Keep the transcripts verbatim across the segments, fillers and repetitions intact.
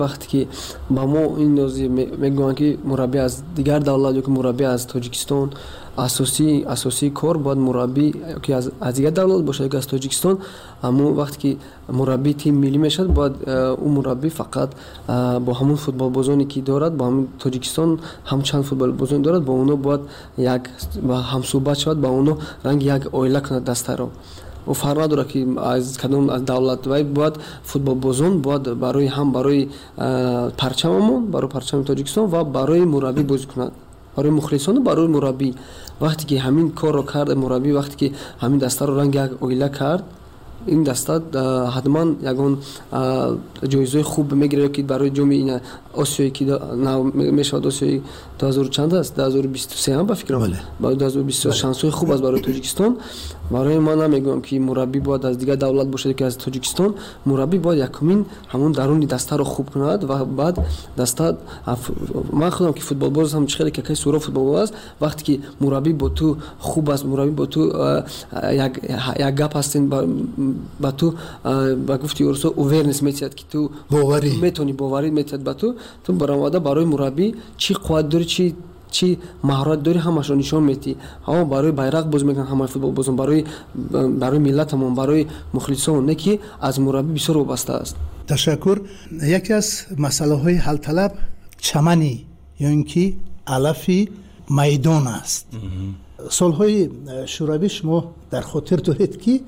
وقتی که با ما این نوزی میگویند که مربی از دیگر دولت یا که مربی از تاجیکستان اساسی اساسی کار باید مربی که از از دیگر دولت باشه که از تاجیکستان، اما وقتی که مربی تیم ملی میشد باید اون مربی فقط با همون فوتبال بازانی که دارد، با همون تاجیکستان هم چند فوتبال بازان دارد، با اونها باید یک با هم صحبت شود، با اونها رنگ یک اویله کند دسته را. و فرق نداره که از کدام از دولت وای باید فوتبال بازان باید برای هم برای پرچممون، برای پرچم تاجیکستان و برای مربی بازی کند، برای مخلصان و برای مربی. وقتی که همین کار رو کرد مربی، وقتی که همین دسته رو رنگ یک اویله کرد، این دسته حتما یگان جایزه خوب میگیره که برای جام آسیایی که میشود آسیایی دو هزار چند است دو هزار و بیست و سه هم به فکرم با دو هزار و بیست و سه شانس‌های خوب است برای تاجیکستان. برای ما نمیگم که مربی باید از دیگه دولت باشه که از تاجیکستان، مربی باید یکمین همون درونی دسته رو خوب کند و بعد دسته من خودم که فوتبال باز هم خیلی که سورا فوتبال باز وقتی که مربی با تو خوب است، مربی با تو یک یک گپ هستین با تو با گفتی ورسو اوورنس میتید که تو باوری میتونی باوری میتید با تو تو برآمده برای مربی چی قوت داری چی چی مهارت داری همش رو نشون میدی. ها برای بیرق باز میگن همه فوتبال بازم برای برای ملتمون برای مخلصان نه که از مربی بسیار وابسته است. تشکر. یکی از مسئله های حل طلب چمنی یا اینکه علفی میدان است. سالهای شوروی شما در خاطر دارید که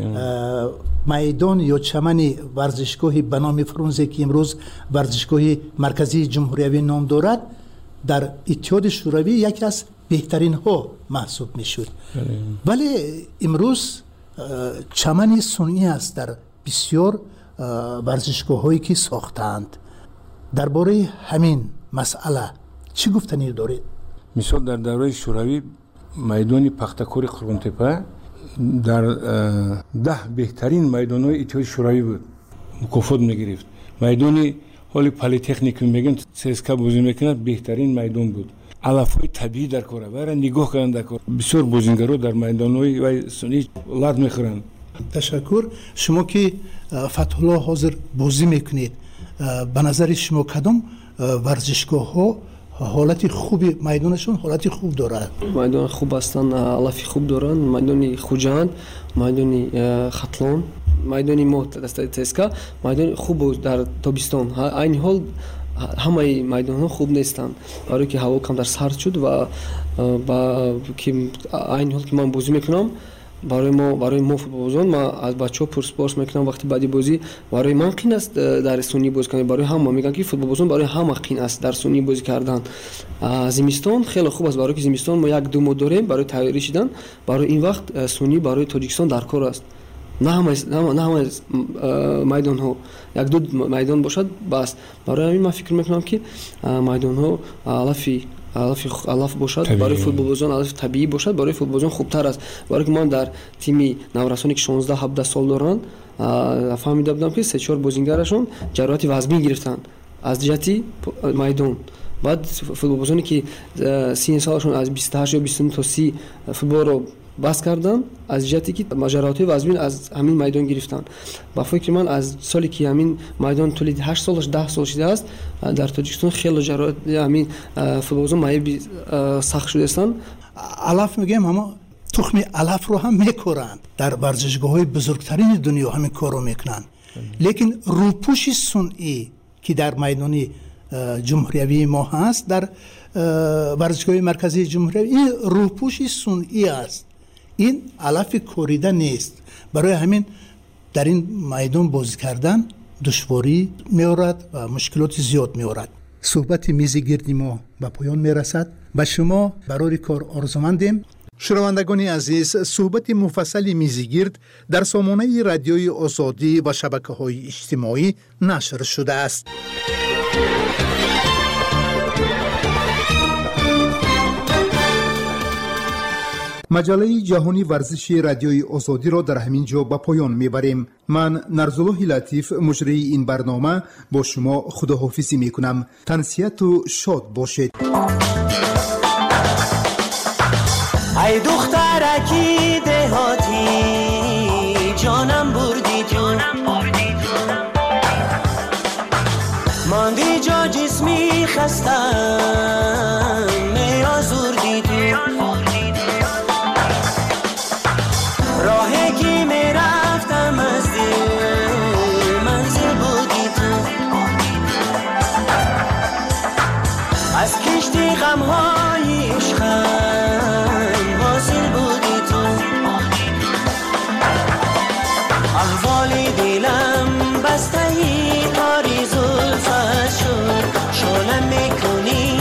میدان یا چمن ورزشگاهی به نام فرونزه که امروز ورزشگاه مرکزی جمهوری نام دارد در اتحاد شوروی یکی از بهترین ها محسوب می شد، ولی امروز چمن صنعی است در بسیار ورزشگاه هایی که ساختند. درباره همین مسئله چی گفتنی دارید؟ مثال در دوره شوروی میدان پختکور قرغن‌تپه در ده بهترین میدان‌های اتحاد شوروی بود، مکافات می‌گرفت. میدان حالی پلی‌تکنیک میگن سسکا بازی میکنند بهترین میدان بود. علف‌های طبیعی در کار برای نگاه کردن در کار بسیار بازیگرا در میدان‌های و سنی لات میخورند. تشکر. شما که فتح الله حاضر بازی میکنید، به نظر شما کدام ورزشگاه‌ها حالت خوبی میدانشون حالت خوب دارد؟ میدان خوب هستند، علفی خوب دارند. میدان خوجند، میدان خطلان، میدان ما دسته تسکا میدان خوب در تابستان. این حال همه میدان ها خوب نیستند برای که هوا کم در سرد شد و با که این حال که من بازی میکنم برای ما برای ما فوتبال بازان ما از بچه‌ها پرسپورس میکنم وقتی بعدی بازی برای من قین است در سونی بازی کردن. برای هم میگن که فوتبال بازان برای هم قین است در سونی بازی کردن. زمستان خیلی خوب است برای که زمستان ما یک دو ماه داریم برای تیاری شدن. برای این وقت سونی برای تاجیکستان در کار است. نه همه نه همه میدان ها یک دو میدان باشد بس. برای همین من فکر میکنم که میدان ها علفی علف علف باشد طبیعی. برای فوتبال بازان علف طبیعی باشد برای فوتبال بازان خوبتر است. برای که من در تیم نورسانی که شانزده هفده سال دارند فهمیده بودم که سه چهار بازیگرشون جراحت وزمین گرفتن از جهتی میدان. بعد فوتبال بازانی که سی سالشون از بیست و هشت یا بیست و نه تا سی فوتبال رو بس کردن از جهتی که مجرات وزمین از همین میدان گرفتن. با فکر من از سالی که همین میدان طول هشت سالش ده سال شده است در تاجیکستان خیلی جراحت همین فوتبال‌بازان مایه سخت شده هستند. علف میگم اما تخم علف رو هم میکورن در ورزشگاه‌های بزرگترین دنیا همین کار رو میکنن، لیکن روپوش صنعی که در میدان جمهوری ما هست در ورزشگاه مرکزی جمهوری این روپوش صنعی است، این علف کوریده نیست. برای همین در این میدان بازی کردن دشواری می‌آورد و مشکلات زیاد می‌آورد. صحبت میز گرد ما به پایان میرسد. به شما برای کار آرزومندیم. شنوندگان عزیز، صحبت مفصل میزگرد در سامانه رادیوی آزادی و شبکه‌های اجتماعی نشر شده است. مجله جهانی ورزشی رادیوی آزادی را در همین جا به پایان میبریم. من نرزالله لطیف مجری این برنامه با شما خداحافظی میکنم. تنسیت و شاد باشید. ای دخترکی دهاتی جانم بردی جانم بردی جانم من بی جا جسمی خستم میازوردی تو راهی که میرفتم از دل منزل بودی تو از کشتی غمهای عشقم حاصل بودی تو احوال دلم بستهی کاری زلفت شد شلم میکنی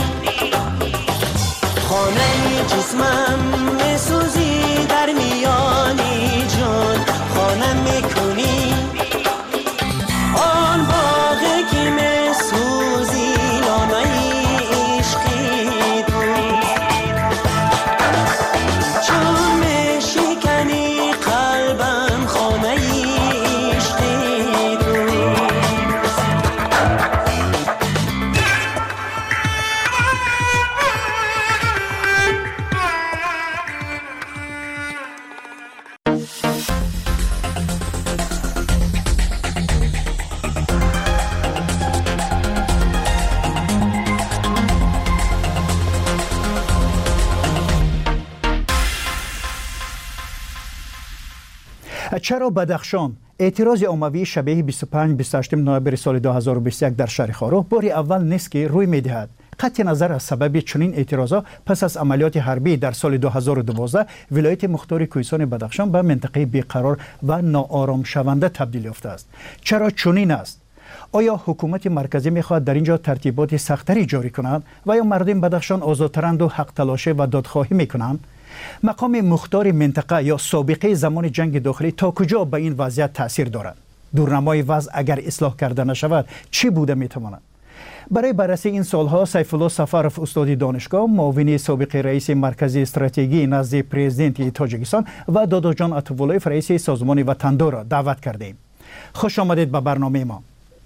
خانه جسمم میسوزی در میانی جان خانم میکنی آن باغی که میسوزی نامه عشقی تو چون میشکنی قلبم خانه عشقی تو چرا بدخشان اعتراض عمومی شبیه بیست و پنج بیست و هشت نوامبر سال دو هزار و بیست و یک در شهر خارخ بار اول نیست که روی میدهد. قطع نظر از سبب چنین اعتراضات پس از عملیات حربی در سال دو هزار و دوازده ولایت مختار کوهستان بدخشان به منطقه بیقرار و ناآرام شونده تبدیل یافته است. چرا چنین است؟ آیا حکومت مرکزی میخواهد در اینجا ترتیبات سختری جاری کنند و یا مردم بدخشان آزادترند و حق تلاشه و دادخواهی میکنند؟ مقام مختار منطقه یا سابقه زمان جنگ داخلی تا کجا به این وضعیت تاثیر دارد؟ دورنمای وضع اگر اصلاح کرده نشود چی بوده میتواند؟ برای بررسی این سالها سیف الله سفرف استاد دانشگاه معاون سابق رئیس مرکز استراتژی نزد پرزیدنت تاجیکستان و دادا جان عطواللهیف رئیس سازمان وطندار را دعوت کردیم. خوش آمدید به برنامه ما.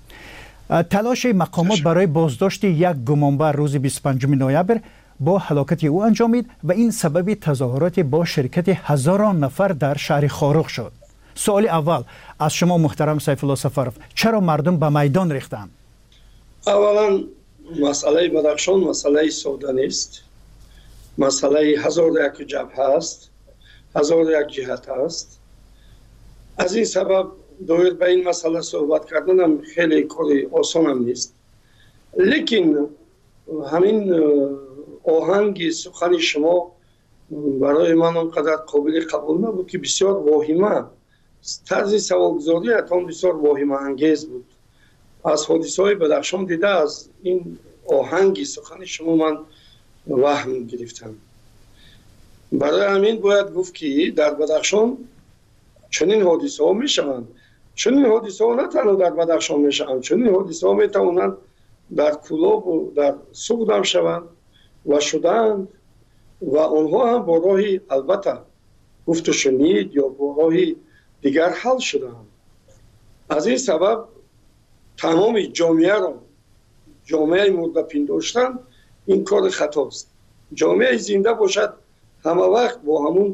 تلاش مقامات برای بازداشت یک گمانبر روز بیست و پنجم نوامبر با هلاکت او انجامید و این سبب تظاهرات با شرکت هزاران نفر در شهر خارخ شد. سوال اول از شما محترم سیف الله سفرف، چرا مردم به میدان ریختند؟ اولا مسئله بدخشان مسئله ساده نیست. مسئله هزار یک جبهه است، هزار یک جهت است. از این سبب دویر به این مسئله صحبت کردن هم خیلی کاری آسان هم نیست. لیکن همین آهنگ سخن شما برای من اونقدر قابل قبول نبود که بسیار واهمه، طرز سوالگزاری اتان بسیار واهمه انگیز بود. از حادثه های بدخشان دیده از این آهنگ سخن شما من وهم گرفتم. برای همین باید گفت که در بدخشان چنین حادثه ها می شوند. چنین حادثه ها نه تنها در بدخشان می شوند، چنین حادثه ها می توانند در کلاب و در سوگد هم شوند و شدند و آنها هم با راهی البته گفت و شنید یا با راهی دیگر حل شدند. از این سبب تمام جامعه را جامعه مرده پنداشتن این کار خطاست. جامعه زنده باشد همه وقت با همون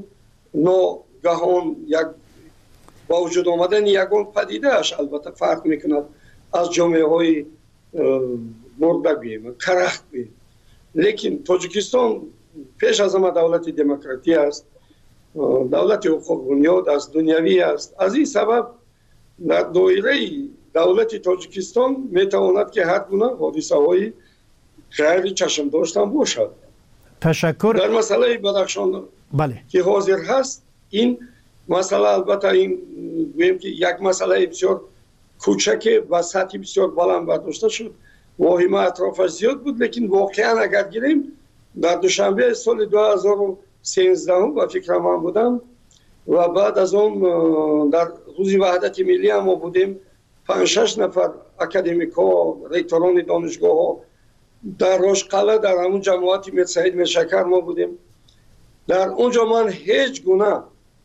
ناگهان یک با وجود آمدن یگان پدیده اش البته فرق میکند از جامعه های مرده بیم کرخت بیم. لیکن تاجیکستان پیش از همه دولت دموکراتی است، دولت حقوق بنیاد است، دنیوی است. از این سبب در دایره دولت تاجیکستان میتواند که هر گونه حادثه های غیر چشم داشتن باشد. تشکر. در مسئله بدخشان بله که حاضر هست این مسئله البته این گویم که یک مسئله بسیار کوچک و سطحی بسیار بلند برداشته شد، واهمه اطرافش زیاد بود. لیکن واقعا اگر گیریم در دوشنبه سال دو هزار و سیزده و فکر من بودم و بعد از اون در روز وحدت ملی هم ما بودیم، پنج شش نفر اکادمیکا ریکتوران دانشگاه ها در راشقله در همون جماعت میر سعید میرشکر ما بودیم. در اونجا من هیچ گونه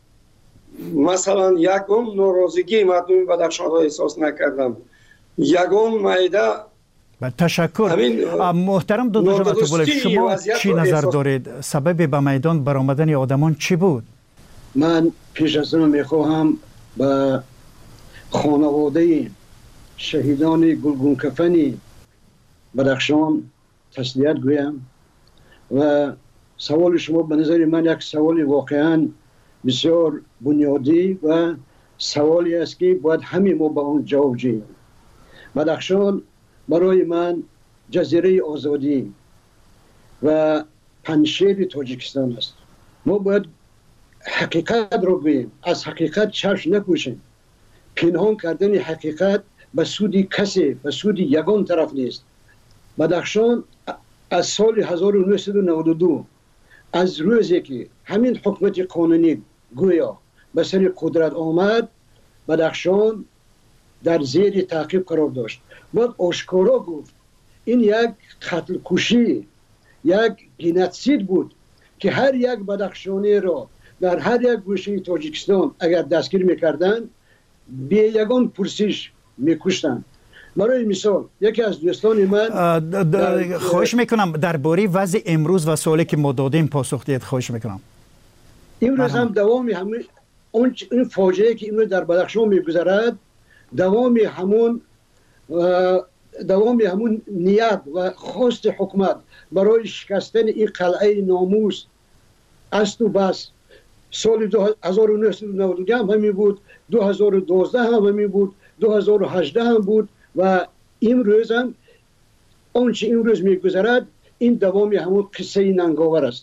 مثلا یگان ناراضگی مردم بدخشان را احساس نکردم. یگان معده. تشکر. محترم دادا جان عطواللهیف، شما چی نظر دارید؟ سبب به میدان برآمدن آدمان چی بود؟ من پیش از اون میخواهم به خانواده شهیدان گلگون کفنی بدخشان تسلیت گویم و سوال شما به نظر من یک سوال واقعا بسیار بنیادی و سوالی است که باید همه ما به آن جواب دهیم. بدخشان برای من جزیره آزادی و پنشیر تاجیکستان است. ما باید حقیقت را بگوییم، از حقیقت چشم نپوشیم. پنهان کردن حقیقت به سود کسی، به سود یگان طرف نیست. بدخشان از سال هزار و نهصد و نود و دو از روزی که همین حکومت قانونی گویا به سر قدرت آمد، بدخشان در زیر تعقیب قرار داشت. باید آشکارا گفت این یک قتل کشی، یک جنوسید بود که هر یک بدخشانی را در هر یک گوشه تاجیکستان اگر دستگیر میکردن بی یگان پرسش میکشتن. برای مثال یکی از دوستان من خواهش میکنم درباره وضع امروز و سوالی که ما دادیم پاسخ دهید. خواهش میکنم. امروز هم دوام همون این فاجعه که امروز در بدخشان میگذرد دوام همون دوام همون نیت و خواست حکومت برای شکستن این قلعه ناموس است و بس. سال هزار و نهصد و نود و دو هم همین بود، دو هزار و دوازده هم همین بود، دو هزار و هجده هم بود و امروز هم آنچه امروز میگذرد این دوام همون قصه ننگاور است.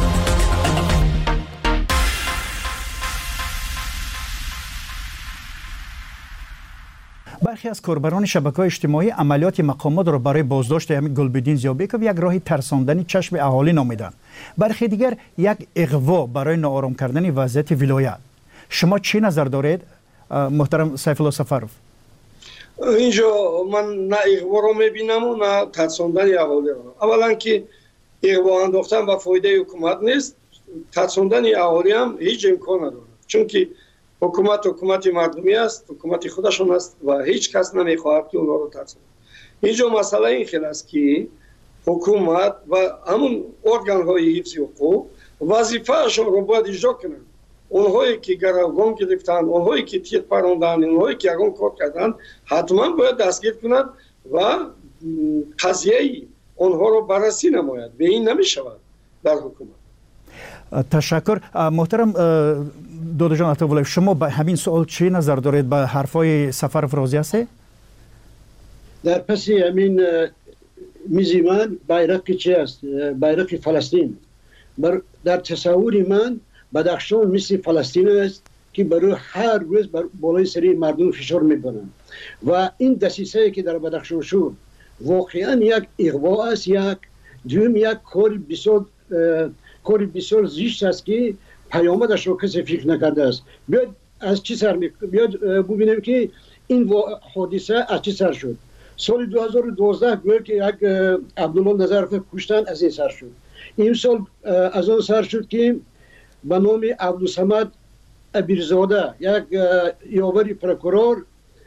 برخی از کاربران شبکه‌های اجتماعی عملیات مقامات را برای بازداشت همین گلبدین زیابکوف یک راه ترساندنی چشم اهالی نامیدند. برخی دیگر یک اغوا برای ناآرام کردن وضعیت ولایت. شما چی نظر دارید محترم سیف الله سفرов؟ اینجا من نه اغوا را میبینم و نه ترساندن اهالی را. اولا که اغوا انداختن و فایده حکومت نیست، ترساندن اهالی هم هیچ امکان نداره، چون که حکومت حکومت مردمی است، حکومت خودشون است و هیچ کس نمیخواهد که اونها رو ترساند. اینجا مسئله این خیلی است که حکومت و همون ارگان های حفظ حقوق وظیفه اشون رو باید اجرا کنند. اونهایی که گروگان گرفتند، اونهایی که تیر پراندند، اونهایی که یگان کار کردند حتما باید دستگیر کنند و قضیه اونها رو بررسی نماید. به این نمیشود در حکومت. تشکر. محترم دادا جان عطاولایف، شما به همین سوال چی نظر دارید؟ به حرفای سفرов راضی هستید؟ در پس همین میزی من بیرق چی است؟ بیرق فلسطین. در تصور من بدخشان مثل فلسطین است که برای هر روز بر بالای سری مردم فشار میکنن و این دسیسه که در بدخشان شد واقعا یک اغوا است، یک دوم یک کار بسیار کاری بسیار زشت است که پیامدش رو کسی فکر نکرده است. بیاد از چی سر می بیاد ببینیم که این حادثه از چی سر شد. سال دو هزار و دوازده گویا که یک عبدالله نظرف کشتن از این سر شد. این سال از آن سر شد که به نام عبدالصمد ابیرزاده یک یاوری پروکورور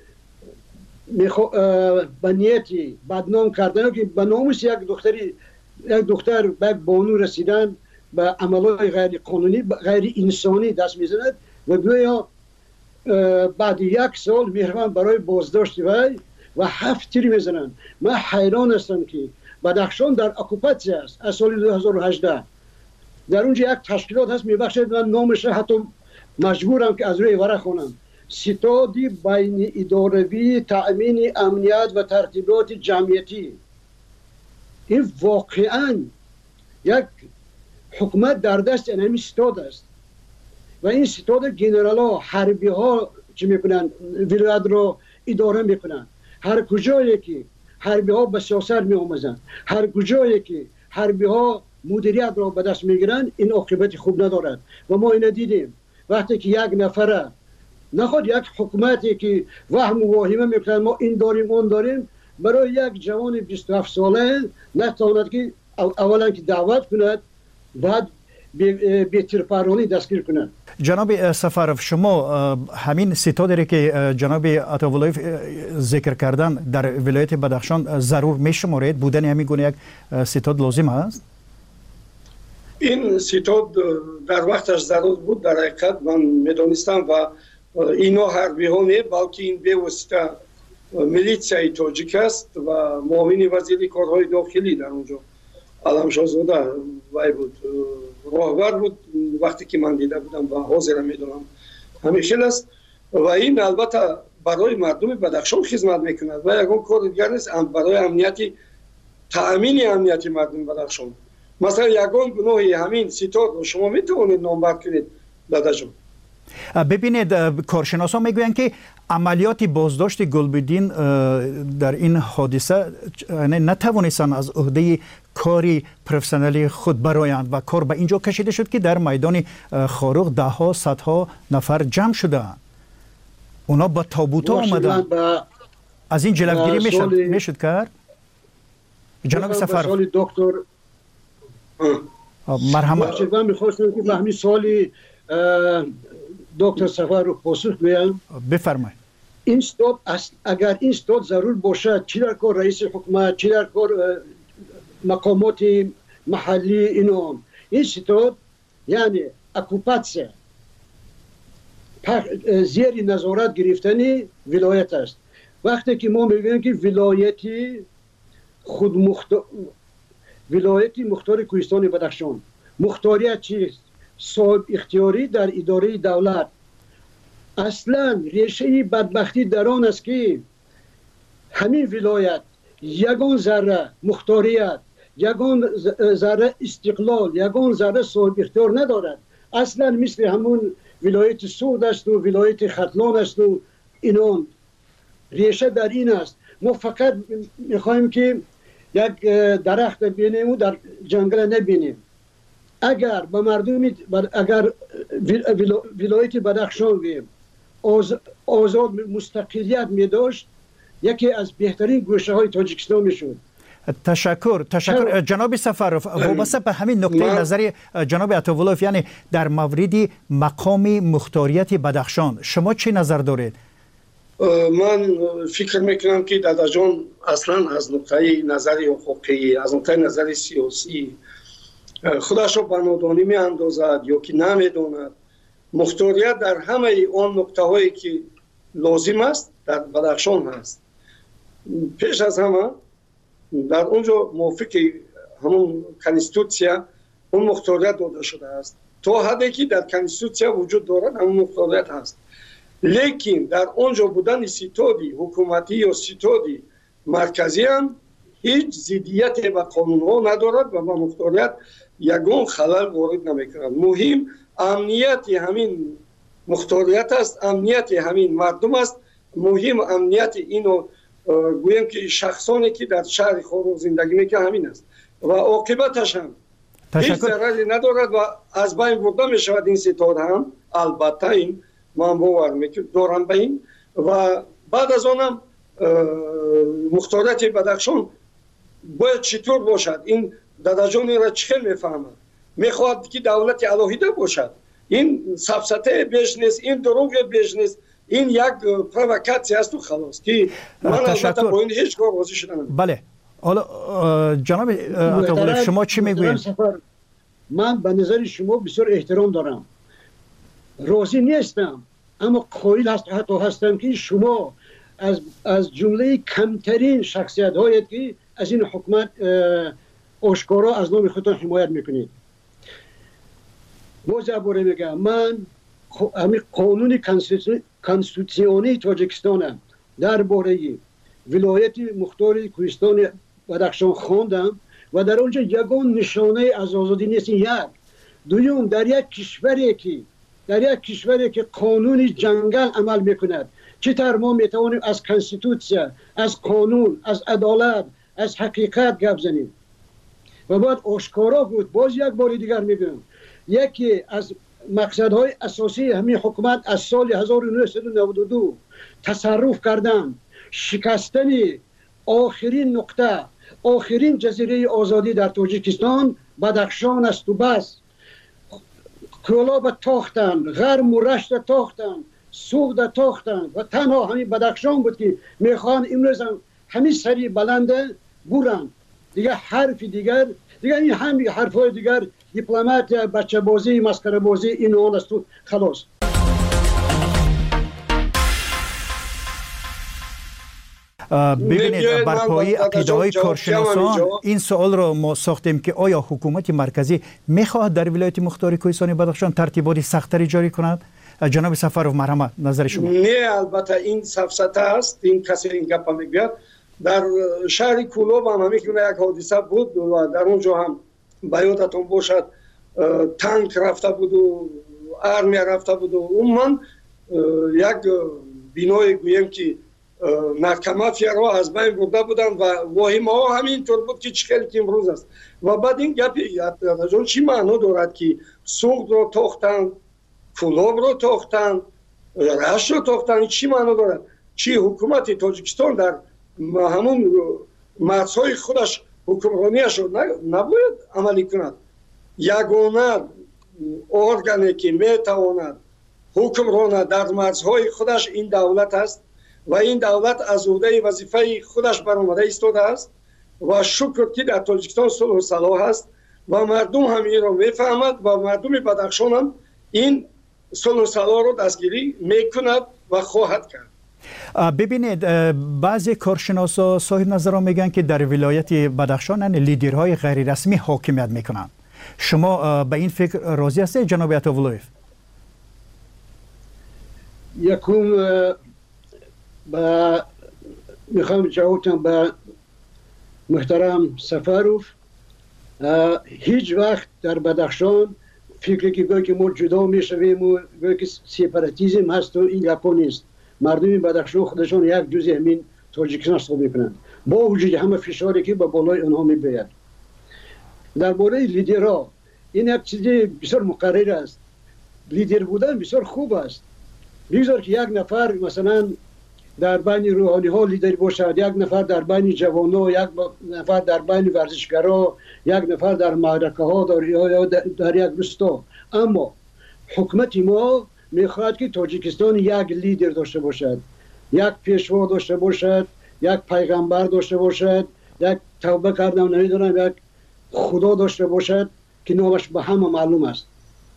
به نیتی بدنام کردن که به نامش یک دختری یک دختر به بانو رسیدن به عملهای غیر قانونی غیر انسانی دست میزند و گویا بعد یک سال مهربان برای بازداشت وی و هفت تیر میزنن. من حیران هستم که بدخشان در اکوپاسیون است از سال دو هزار و هجده. در اونجا یک تشکیلات هست میبخشید من نامش حتی مجبورم که از روی ورق خوانم. ستادی بین اداروی تأمین امنیت و ترتیبات جمعیتی. این واقعا یک حکومت در دست اینمی ستاد است و این ستاد جنرال ها حربی ها چی میکنن؟ ولایت رو اداره میکنن. هر کجایی که حربی ها به سیاست می آموزن، هر کجایی که حربی ها مدیریت را به دست میگیرن، این عاقبت خوب ندارد و ما اینو دیدیم. وقتی که یک نفره نخواد یک حکومتی که وهم و واهمه میکنن ما این داریم اون داریم، برای یک جوان بیست و هفت ساله نتواند که اولا که دعوت کند بعد به تیرپرانی دستگیر کند. جناب سفرов، شما همین ستادی که جناب عطاولایف ذکر کردن در ولایت بدخشان ضرور میشمارید؟ بودن همین گونه یک ستاد لازم است؟ این ستاد در وقتش ضرور بود. در حقیقت من میدونستم و اینا حربی ها نه بلکه این به واسطه میلیسیای تاجیک است و معاون وزیر کارهای داخلی در اونجا علمشاهزاده وای بود، راهبر بود وقتی که من دیده بودم و حاضر میدونم همیشه است. و این البته برای مردم بدخشان خدمت میکند و یگان کار دیگر نیست برای امنیتی تأمین امنیتی مردم بدخشان. مثلا یگان گناهی همین ستاد رو شما میتونید نامبر کنید دادا جان. ببینید کارشناسان میگویند که عملیات بازداشت گلبدین در این حادثه نتوانستند از عهده کاری پروفسیونالی خود برآیند و کار به اینجا کشیده شد که در میدان خاروق ده ها صدها نفر جمع شدند. اونا با تابوت ها آمدن. از این جلوگیری میشد میشد کرد. جناب سفر سوالی دکتر مرحمت من میخواستم که به همین سوالی دکتر سفر رو پاسخ بدم. بفرمایید. این استاد اگر این استاد ضرور باشد چی در کار رئیس حکومت چی در کار مقامات محلی اینو این استاد یعنی اکوپاسیون زیر نظارت گرفتنی ولایت است. وقتی که ما میگیم که ولایتی خود مختار ولایتی مختار کوهستان بدخشان مختاریت چیست؟ صاحب اختیاری در اداره دولت. اصلا ریشه بدبختی در آن است که همین ولایت یگان ذره مختاریت، یگان ذره استقلال، یگان ذره صاحب اختیار ندارد. اصلا مثل همون ولایت سود است و ولایت ختلان است و اینان. ریشه در این است. ما فقط میخوایم که یک درخت ببینیم و در جنگل نبینیم. اگر به مردم اگر ولایت بدخشان ویم آزاد مستقلیت می داشت یکی از بهترین گوشه های تاجیکستان می شد. تشکر تشکر جناب سفرов وابسته به همین نقطه نظر جناب عطاولوف یعنی در مورد مقام مختاریت بدخشان شما چه نظر دارید؟ من فکر میکنم که دادا جان اصلا از نقطه نظر حقوقی از نقطه نظر سیاسی خودش را به نادانی می اندازد یا که نمیداند. مختاریت در همه آن نقطه هایی که لازم است در بدخشان هست. پیش از همه در اونجا موافق همون کنستیتوسیا اون مختاریت داده شده است. تا حدی که در کنستیتوسیا وجود دارد همون مختاریت هست. لیکن در اونجا بودن ستادی حکومتی یا ستادی مرکزی هم هیچ ضدیت به قانون ها ندارد و به مختاریت یگان خلل وارد نمیکند. مهم امنیت همین مختاریت است، امنیت همین مردم است. مهم امنیت اینو گویم که شخصانی که در شهر خاروق زندگی میکنند همین است و عاقبتش هم هیچ ضرری ندارد و از بین برده میشود این ستاد هم. البته این من باور میکنم دارم به این و بعد از آنم مختاریت بدخشان باید چطور باشد. این دادا جان را چه میفهمد؟ میخواد که دولت الهیده باشد. این سفسطه بیش نیست، این دروغ بیش نیست، این یک پرووکاسیون است و خلاص که من البته با این هیچ کار راضی شدم. بله حالا جناب عطاولوف شما چی میگویید؟ من به نظر شما بسیار احترام دارم، راضی نیستم، اما قائل هست حتی هستم که شما از از جمله کمترین شخصیت هایی که از این حکومت آشکارا از نام خودتان حمایت میکنید. باز دوباره میگم من همین قانون کنستیتوسیونی تاجیکستان درباره ولایت مختار کوهستان بدخشان خواندم و در اونجا یگان نشانه از آزادی نیست. یک دوم در یک کشوری که در یک کشوری که قانون جنگل عمل میکند چطور ما میتوانیم از کنستیتوسیا، از قانون، از عدالت، از حقیقت گپ زنیم؟ و بعد آشکارا بود. باز یک بار دیگر میگم یکی از مقصدهای اساسی همین حکومت از سال هزار و نهصد و نود و دو تصرف کردن شکستن آخرین نقطه آخرین جزیره آزادی در تاجیکستان بدخشان است و بس. کلاب تاختن، غرم و رشت تاختن، سوخت تاختن و تنها همین بدخشان بود که میخوان امروز همین سری بلنده برن. دیگه حرف دیگر دیگه این همین حرفای دیگر دیپلمات بچه بازی مسخره بازی این اون است و خلاص. ببینید بر پایه عقیده‌های کارشناسان این سوال رو ما ساختیم که آیا حکومت مرکزی میخواهد در ولایت مختار کوهستان بدخشان ترتیبات سخت‌تری جاری کند؟ جناب سفرов مرحمت نظر شما. نه البته این سفسطه است، این کسی این گپ میگه. در شهر کولوب هم همیشه یک حادثه بود و در اونجا هم بیادتون باشد تانک رفته بود و ارمیا رفته بود و اون من یک بینای گویم که نرکمافیا را از بین برده بودن و واهمه ها همینطور بود که چخیلی که امروز است و بعد این گپی چی معنی دارد که سوق رو تاختن، کولوب رو تاختن، رشت رو تاختن، چی معنی دارد؟ چی حکومت تاجیکستان در همون مرزهای خودش حکمرانیش رو نباید عملی کند؟ یگانه ارگانی که میتواند حکم راند در مرزهای خودش این دولت است و این دولت از عهده وظیفه خودش برآمده ایستاده است و شکر که در تاجیکستان صلح و صلاح است و مردم هم این را میفهمد و مردم بدخشان هم این صلح و صلاح را دستگیری میکند و خواهد کرد. ببینید بعضی کارشناسا صاحب نظران میگن که در ولایت بدخشان لیدرهای غیر رسمی حاکمیت میکنند. شما به این فکر راضی هستید جناب عطاولویف؟ یکم با میخوام جوابتم به محترم سفروف، هیچ وقت در بدخشان فکری که گوی که ما جدا میشویم و گوی که سپاراتیسم هست و این گپا نیست. مردم بدخشان خودشان یک جزء همین تاجیکستان حساب میکنند با وجود همه فشاری که به بالای آنها میباید. درباره لیدرها این یک چیز بسیار مقرر است. لیدر بودن بسیار خوب است. بگذار که یک نفر مثلا در بین روحانی ها لیدر باشد، یک نفر در بین جوانان، یک نفر در بین ورزشکارا، یک نفر در معرکه ها در, در یک روستا. اما حکومت ما میخواهد که تاجیکستان یک لیدر داشته باشد، یک پیشوا داشته باشد، یک پیغمبر داشته باشد، یک توبه کردم نمیدونم یک خدا داشته باشد که نامش به همه معلوم است.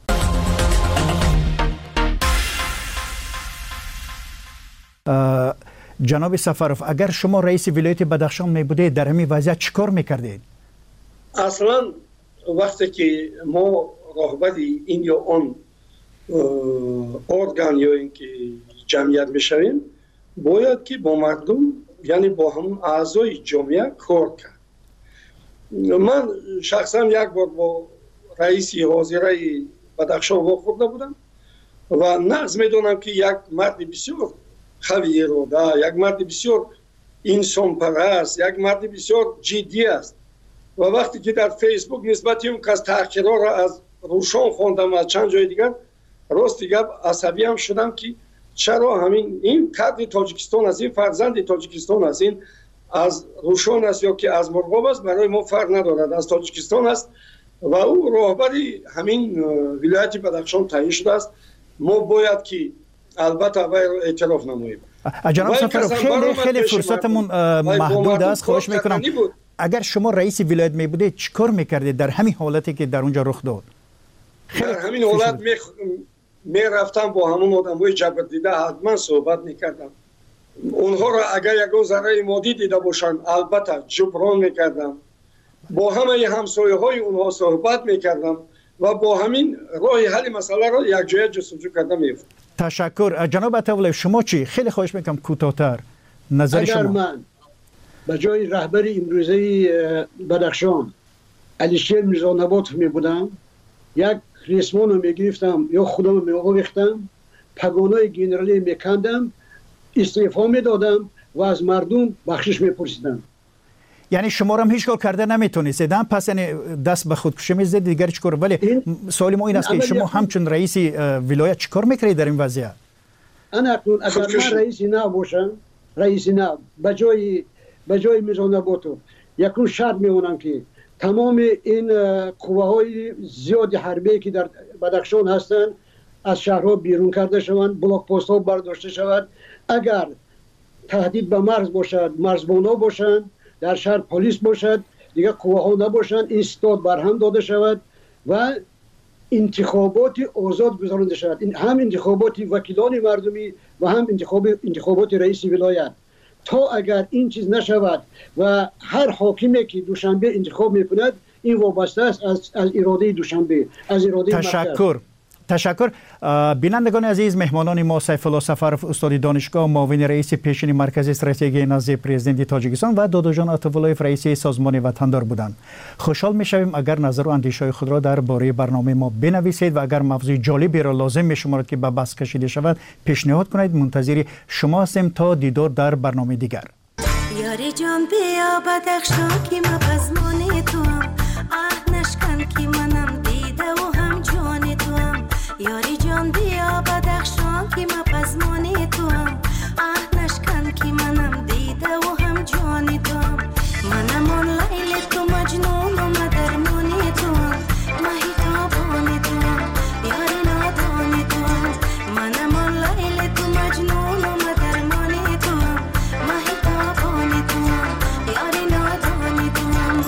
جناب سفروف، اگر شما رئیس ولایت بدخشان می بودید در همین وضعیت چیکار میکردید؟ اصلا وقتی که ما راهبر این یا آن ارگان یا اینکه جمعیت میشویم باید که با مردم یعنی با همون اعضای جامعه کار کرد. من شخصا یک بار با رئیس حاضره بدخشان واخورده بودم و نقض میدونم که یک مرد بسیار خوی اراده، یک مرد بسیار انسان پرست، یک مرد بسیار جدی است و وقتی که در فیسبوک نسبت اون کس تحقیرها را از روشان خواندم از چند جای دیگر راست دیگه عصبی هم شدم که چرا همین این کادر تاجیکستان از این فرزند تاجیکستان از این از روشان است یا که از مرغاب است برای ما فرق ندارد، از تاجیکستان است و او راهبری همین ولایت بدخشان تعیین شده است. ما باید که البته وی رو اعتراف نماییم. جناب سفرов خیلی خیلی فرصتمون محدود است، خواهش میکنم اگر شما رئیس ولایت می بودید چیکار میکردید در همین حالتی که در اونجا رخ داد؟ در همین حالت می می رفتم با همون آدمای جبر دیده حتما صحبت میکردم. اونها را اگر یکون ذره مادی دیده باشن البته جبران میکردم، با همه همسایه های اونها صحبت میکردم و با همین راه حل مسئله را یک جای جستجو کردم می‌افتم. تشکر. جناب عطاولویف شما چی؟ خیلی خواهش میکنم کوتاه‌تر نظر شما. اگر من به جای رهبر امروزی بدخشان علیشیر میرزانبات می بودم یک ریسمان رو میگرفتم یا خودم رو میآویختم پگانای گنرالی میکندم استعفا میدادم و از مردم بخشش میپرسیدم. یعنی شما رو هم هیچ کار کرده نمیتونید پس یعنی دست به خودکشی میزدید دیگر چیکار؟ ولی سوال ما این است که شما همچون رئیس ولایت چیکار میکردید در این وضعیت؟ انا اکنون اگر من رئیس نه باشم رئیس نه به جای به جای میرزانباتو یکون شرط میمونم که تمام این قوه های زیاد حربی که در بدخشان هستند از شهرها بیرون کرده شوند، بلاک پست ها برداشته شود. اگر تهدید به مرز باشد مرزبانا باشند، در شهر پلیس باشد، دیگه قوه ها نباشند، این استاد برهم داده شود و انتخابات آزاد گذرانده شود. این هم انتخابات وکیلان مردمی و هم انتخاب انتخابات رئیس ولایت. تا اگر این چیز نشود و هر حاکمی که دوشنبه انتخاب میکند این وابسته است از از اراده دوشنبه، از اراده تشکر مرکز. تشکر. بینندگان عزیز، مهمانان ما سیف الله سفرов استاد دانشگاه، معاون رئیس پیشین مرکز استراتژی نزد پرزیدنت تاجیکستان و داداجان عطیف‌اللهیف رئیس سازمان وطندار بودند. خوشحال میشویم اگر نظر و اندیشه خود را درباره برنامه ما بنویسید و اگر موضوع جالبی را لازم میشمارید که به بحث کشیده شود پیشنهاد کنید. منتظر شما هستیم تا دیدار در برنامه دیگر. یاری جان بیا بدخشان که ما پزمان تو هم عهد نشکن که منم دیده و هم جان تو هم. یاری جان بیا بدخشان که ما پزمان تو هم عهد نشکن که منم دیده و هم جان تو هم. منم آن لیل تو مجنون و مدرمان تو هم مهیتابان تو هم یاری نادان تو هم. منم آن لیل تو مجنون و مدرمان تو هم مهیتابان تو هم یاری نادان تو هم.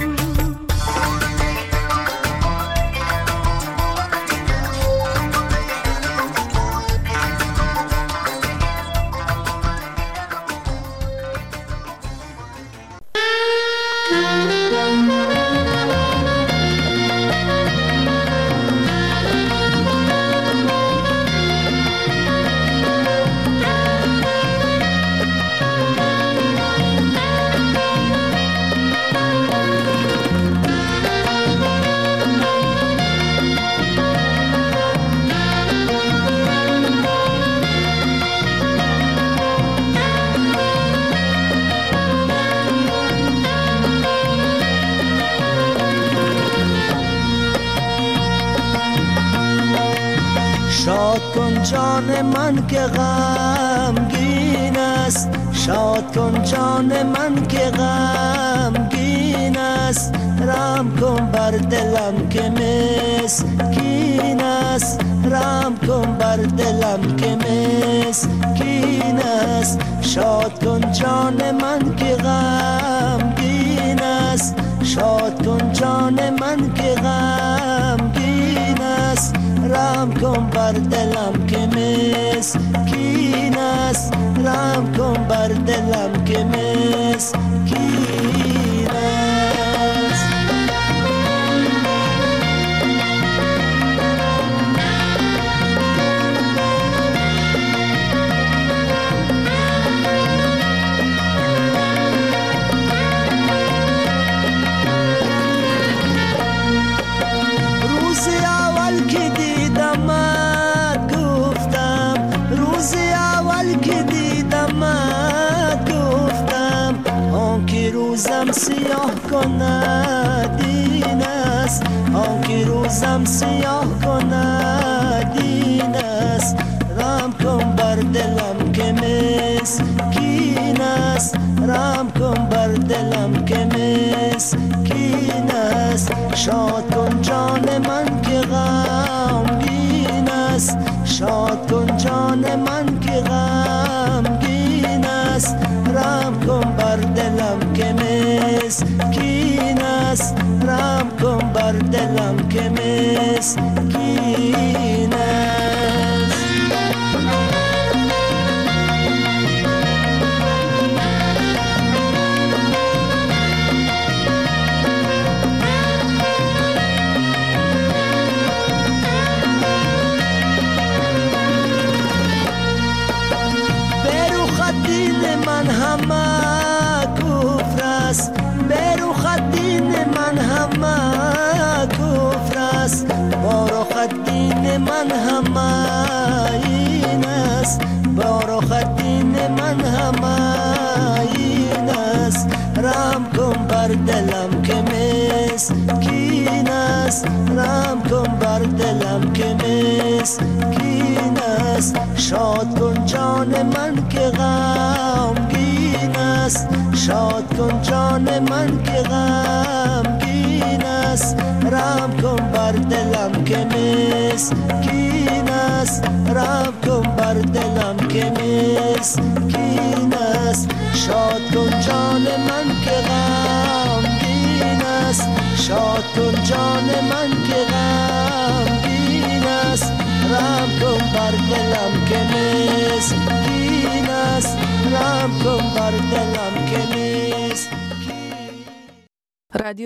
شاد کن جان من که غمگین است، شاد کن جان من که غمگین است. رحم کن بر دلم که مسکین است، رحم کن بر دلم که مسکین است. شاد کن جان من که غمگین است، شاد کن جان من که غمگین است. رحم کن بر دلم که مسکین است، رحم کن بر دلم که مسکین است. روزی اول که دیدمت گفتم، روزی اول که دیدمت گفتم آن که روزم سیاه کند این است، آن که روزم سیاه کند این است. رحم کن بر دلم که مسکین است، رحم کن بر دلم که مسکین است. شاد کن جان من که غمگین است، شاد کن جان من که غمگین است. رحم کن بر دلم که مسکین است، رحم کن بر دلم که مسکین است. من همه کفر است، برو دین من همه کفر است. بارو دین من همه این است، بارو دین من همه این است. رحم کن بر دلم که مسکین است، رحم کن بر دلم که مسکین است. شاد کن جان من که غمگین است، شاد کن جان من که غمگین است. رحم کن بر دلم که مسکین است، رحم کن بر دلم که مسکین است. شاد کن جان من که غمگین است، شاد کن جان من که غمگین است. رحم کن بر دلم که مسکین است، رحم کن بر رادیو